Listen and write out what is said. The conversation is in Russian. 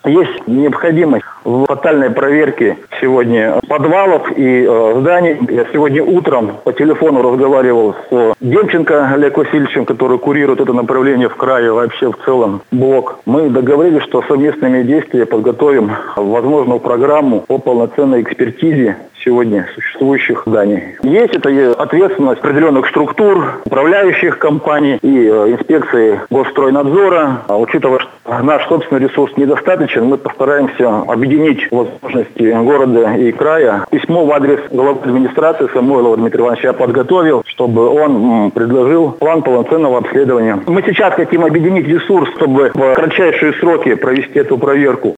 Есть необходимость в тотальной проверке сегодня подвалов и зданий. Я сегодня утром по телефону разговаривал с Демченко Олегом Васильевичем, который курирует это направление в крае, вообще в целом блок. Мы договорились, что совместными действиями подготовим возможную программу по полноценной экспертизе сегодня существующих зданий. Есть это ответственность определенных структур, управляющих компаний и инспекции Госстройнадзора. Учитывая, что наш собственный ресурс недостаточен, мы постараемся объединить возможности города и края. Письмо в адрес главы администрации Самойлова Дмитрия Ивановича я подготовил, чтобы он предложил план полноценного обследования. Мы сейчас хотим объединить ресурс, чтобы в кратчайшие сроки провести эту проверку.